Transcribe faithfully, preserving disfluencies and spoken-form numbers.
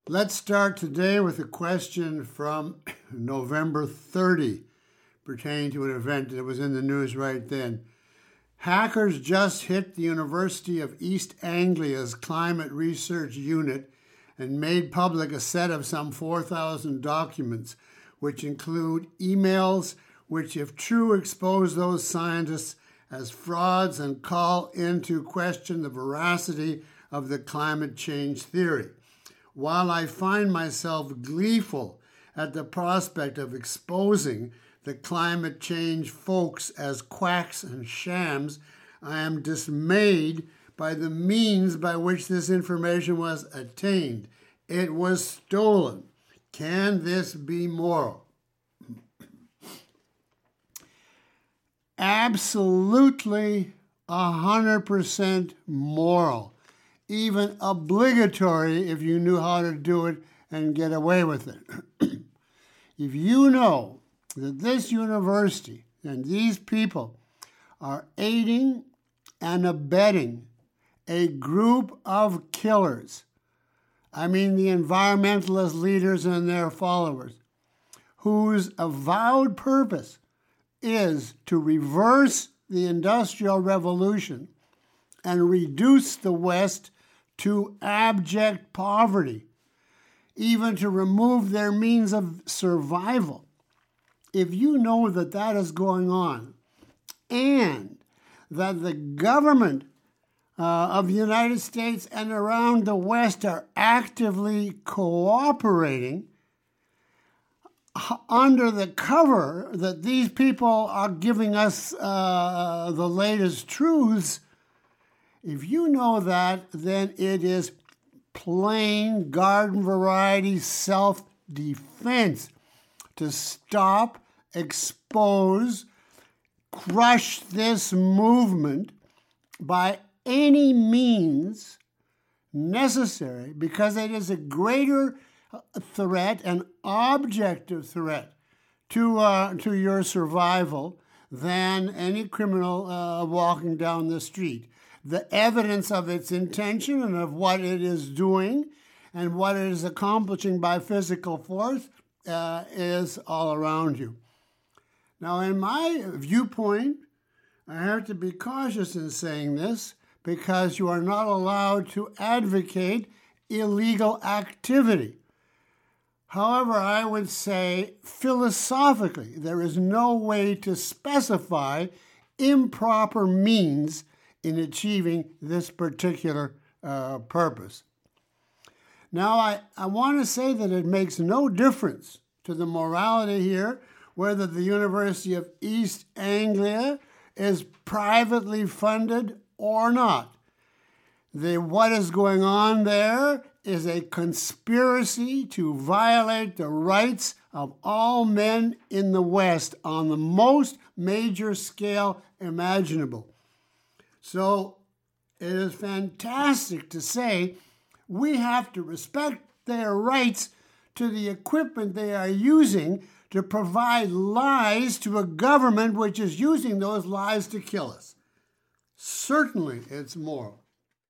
Let's start today with a question from November thirtieth, pertaining to an event that was in the news right then. Hackers just hit the University of East Anglia's climate research unit and made public a set of some four thousand documents, which include emails which, if true, expose those scientists as frauds and call into question the veracity of the climate change theory. While I find myself gleeful at the prospect of exposing the climate change folks as quacks and shams, I am dismayed by the means by which this information was attained. It was stolen. Can this be moral? Absolutely one hundred percent moral. Even obligatory if you knew how to do it and get away with it. If you know that this university and these people are aiding and abetting a group of killers, I mean the environmentalist leaders and their followers, whose avowed purpose is to reverse the Industrial Revolution and reduce the West to abject poverty, even to remove their means of survival. If you know that that is going on, and that the government uh, of the United States and around the West are actively cooperating under the cover that these people are giving us uh, the latest truths, if you know that, then it is plain garden variety self-defense to stop, expose, crush this movement by any means necessary, because it is a greater threat, an objective threat to uh, to your survival than any criminal uh, walking down the street. The evidence of its intention and of what it is doing and what it is accomplishing by physical force uh, is all around you. Now, in my viewpoint, I have to be cautious in saying this because you are not allowed to advocate illegal activity. However, I would say philosophically, there is no way to specify improper means in achieving this particular uh, purpose. Now, I, I want to say that it makes no difference to the morality here whether the University of East Anglia is privately funded or not. The, what is going on there is a conspiracy to violate the rights of all men in the West on the most major scale imaginable. So it is fantastic to say we have to respect their rights to the equipment they are using to provide lies to a government which is using those lies to kill us. Certainly it's moral.